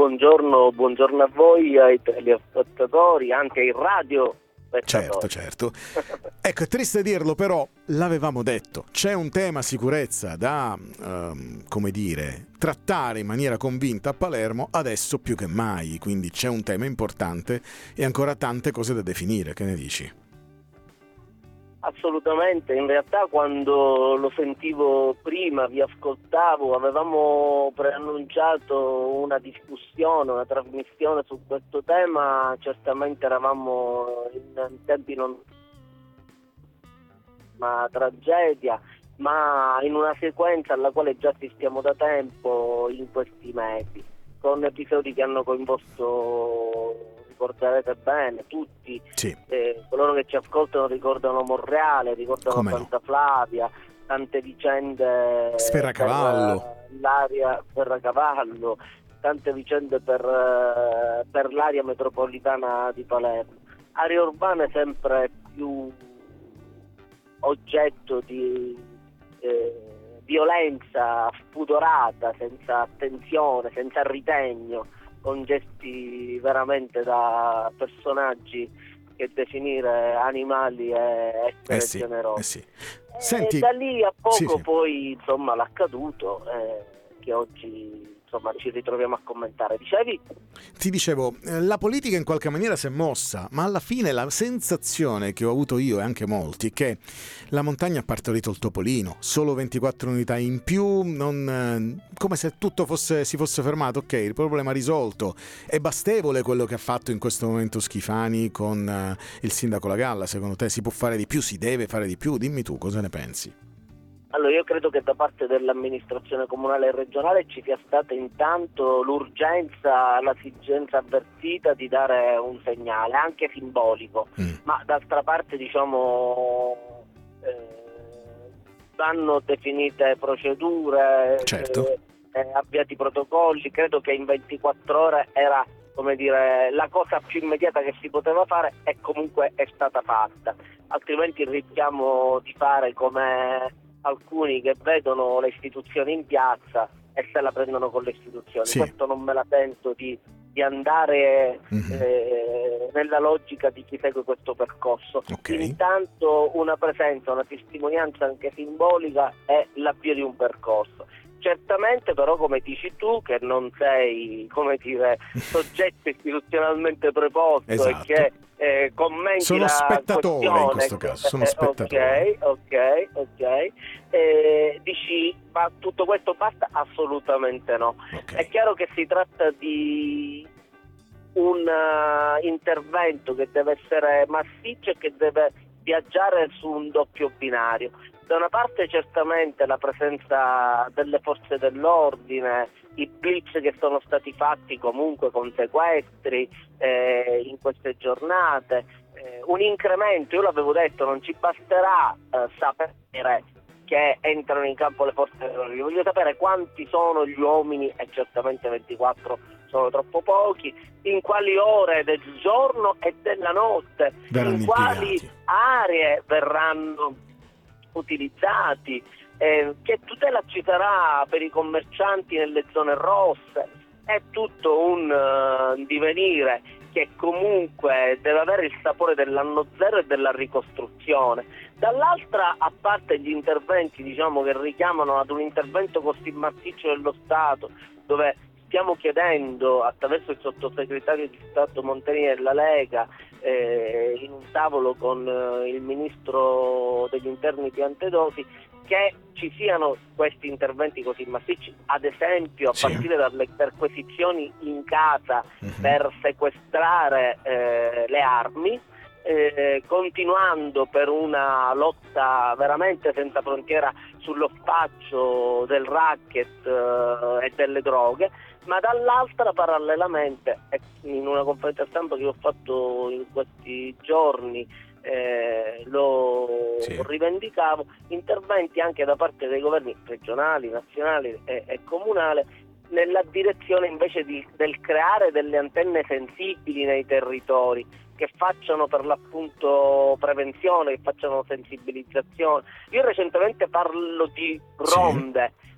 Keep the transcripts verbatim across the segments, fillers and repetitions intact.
buongiorno, buongiorno a voi, ai telespettatori, anche ai radio. Certo, certo. Ecco, è triste dirlo, però l'avevamo detto, c'è un tema sicurezza da, um, come dire, trattare in maniera convinta a Palermo adesso più che mai, quindi c'è un tema importante e ancora tante cose da definire, che ne dici? Assolutamente, in realtà quando lo sentivo prima, vi ascoltavo, avevamo preannunciato una discussione, una trasmissione su questo tema, certamente eravamo in tempi non una tragedia, ma in una sequenza alla quale già assistiamo da tempo in questi mesi, con episodi che hanno coinvolto, ricorderete bene, tutti, sì. eh, coloro che ci ascoltano ricordano Monreale, ricordano Come Santa no. Flavia, tante vicende Sferracavallo, per l'area Sferracavallo, tante vicende per, per l'area metropolitana di Palermo. Aree urbane sempre più oggetto di eh, violenza spudorata, senza attenzione, senza ritegno, con gesti veramente da personaggi che definire animali è essere eh sì, generosi. eh sì. Senti, e da lì a poco sì, sì. poi insomma l'accaduto eh, che oggi insomma ci ritroviamo a commentare. Dicevi? Ti dicevo, la politica in qualche maniera si è mossa, ma alla fine la sensazione che ho avuto io e anche molti è che la montagna ha partorito il topolino, solo ventiquattro unità in più, non, come se tutto fosse, si fosse fermato, ok, il problema risolto. È bastevole quello che ha fatto in questo momento Schifani con uh, il sindaco La Galla? Secondo te si può fare di più, si deve fare di più? Dimmi tu, cosa ne pensi? Allora, io credo che da parte dell'amministrazione comunale e regionale ci sia stata intanto l'urgenza, l'esigenza avvertita di dare un segnale, anche simbolico, mm. ma d'altra parte diciamo eh, vanno definite procedure, certo. eh, eh, avviati protocolli. Credo che in ventiquattro ore era, come dire, la cosa più immediata che si poteva fare e comunque è stata fatta, altrimenti rischiamo di fare come alcuni che vedono le istituzioni in piazza e se la prendono con le istituzioni. Sì. Questo non me la sento di, di andare mm-hmm. eh, nella logica di chi segue questo percorso. Okay. Intanto una presenza, una testimonianza anche simbolica è l'avvio di un percorso. Certamente però, come dici tu, che non sei, come dire, soggetto istituzionalmente preposto, esatto. e che eh, commenti sono la spettatore questione, in questo caso, sono spettatore. Ok, ok, ok. Eh, dici, ma tutto questo basta? Assolutamente no. Okay. È chiaro che si tratta di un uh, intervento che deve essere massiccio e che deve viaggiare su un doppio binario. Da una parte certamente la presenza delle forze dell'ordine, i blitz che sono stati fatti comunque con sequestri eh, in queste giornate, eh, un incremento, io l'avevo detto, non ci basterà eh, sapere che entrano in campo le forze dell'ordine, voglio sapere quanti sono gli uomini, e certamente ventiquattro sono troppo pochi, in quali ore del giorno e della notte, verranno in quali impiegati. aree verranno utilizzati, eh, che tutela ci sarà per i commercianti nelle zone rosse. È tutto un uh, divenire che comunque deve avere il sapore dell'anno zero e della ricostruzione. Dall'altra, a parte gli interventi diciamo che richiamano ad un intervento così massiccio dello Stato, dove stiamo chiedendo attraverso il sottosegretario di Stato Monteni della Lega, eh, in un tavolo con eh, il ministro degli interni Piantedosi, che ci siano questi interventi così massicci, ad esempio a sì. partire dalle perquisizioni in casa uh-huh. per sequestrare eh, le armi, eh, continuando per una lotta veramente senza frontiera sullo spaccio del racket eh, e delle droghe, ma dall'altra parallelamente, in una conferenza stampa che ho fatto in questi giorni, eh, lo sì. rivendicavo, interventi anche da parte dei governi regionali, nazionali e, e comunali nella direzione invece di, del creare delle antenne sensibili nei territori, che facciano per l'appunto prevenzione, che facciano sensibilizzazione. Io recentemente parlo di ronde,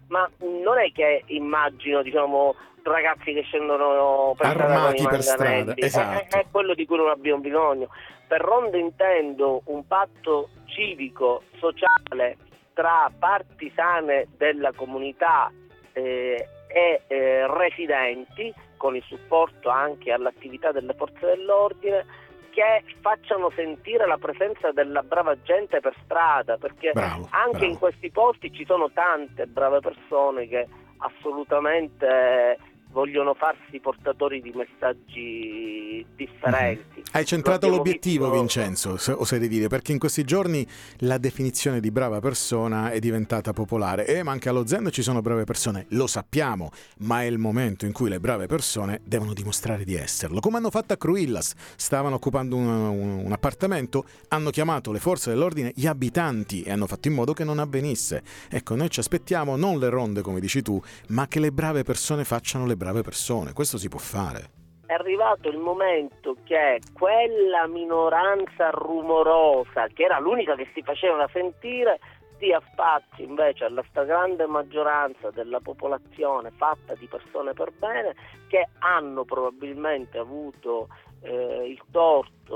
ma non è che immagino, diciamo, ragazzi che scendono per armati strada per strada, esatto. è, è quello di cui non abbiamo bisogno. Per ronde intendo un patto civico, sociale tra parti sane della comunità eh, e eh, residenti, con il supporto anche all'attività delle forze dell'ordine, che facciano sentire la presenza della brava gente per strada, perché bravo, anche bravo. in questi posti ci sono tante brave persone che assolutamente vogliono farsi portatori di messaggi differenti. Mm-hmm. Hai centrato l'obiettivo, visto... Vincenzo, se oserei dire, perché in questi giorni la definizione di brava persona è diventata popolare, e ma anche allo Zendo ci sono brave persone, lo sappiamo, ma è il momento in cui le brave persone devono dimostrare di esserlo, come hanno fatto a Cruillas. Stavano occupando un, un, un appartamento, hanno chiamato le forze dell'ordine, gli abitanti, e hanno fatto in modo che non avvenisse. Ecco, noi ci aspettiamo non le ronde come dici tu, ma che le brave persone facciano le brave persone. Questo si può fare. È arrivato il momento che quella minoranza rumorosa, che era l'unica che si faceva sentire, dia spazio invece alla stragrande maggioranza della popolazione fatta di persone per bene, che hanno probabilmente avuto eh, il torto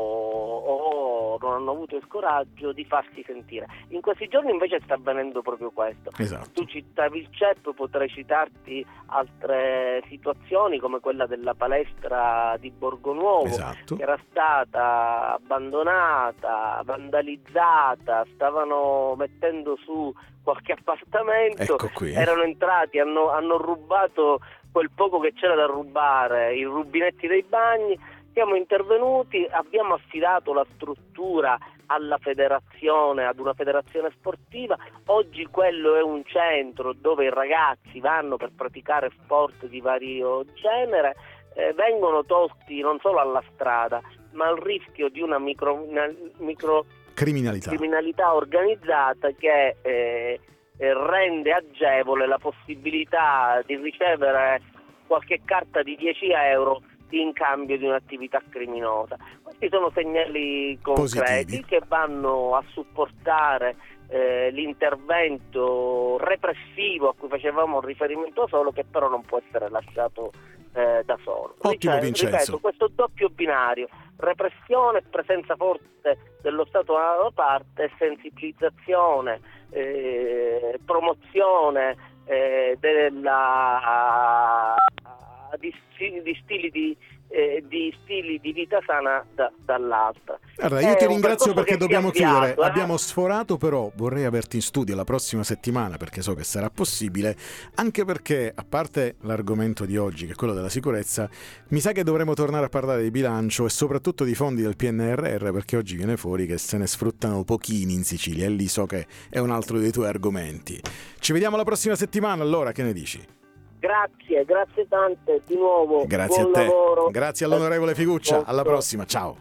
o non hanno avuto il coraggio di farsi sentire. In questi giorni invece sta avvenendo proprio questo. Esatto. Tu citavi il C E P, potrei citarti altre situazioni come quella della palestra di Borgonuovo, esatto. che era stata abbandonata, vandalizzata, stavano mettendo su qualche appartamento, ecco qui. erano entrati, hanno, hanno rubato quel poco che c'era da rubare, i rubinetti dei bagni. Siamo intervenuti, abbiamo affidato la struttura alla federazione, ad una federazione sportiva. Oggi quello è un centro dove i ragazzi vanno per praticare sport di vario genere, eh, vengono tolti non solo alla strada, ma al rischio di una micro, una micro criminalità. criminalità organizzata che eh, rende agevole la possibilità di ricevere qualche carta di dieci euro in cambio di un'attività criminosa. Questi sono segnali concreti positivi che vanno a supportare eh, l'intervento repressivo a cui facevamo riferimento solo, che però non può essere lasciato eh, da solo. Ottimo, Ripeto, Vincenzo. ripeto, questo doppio binario, repressione, presenza forte dello Stato da una parte, sensibilizzazione, eh, promozione eh, della Di, di stili di, eh, di stili di vita sana da, dall'altra. Allora, io ti È ringrazio perché dobbiamo avviato, chiudere. Eh? Abbiamo sforato, però vorrei averti in studio la prossima settimana, perché so che sarà possibile, anche perché, a parte l'argomento di oggi, che è quello della sicurezza, mi sa che dovremo tornare a parlare di bilancio e soprattutto di fondi del P N R R, perché oggi viene fuori che se ne sfruttano pochini in Sicilia, e lì so che è un altro dei tuoi argomenti. Ci vediamo la prossima settimana, allora, che ne dici? Grazie, grazie tante di nuovo. Grazie buon a te. lavoro. Grazie all'onorevole Figuccia. Alla prossima, ciao.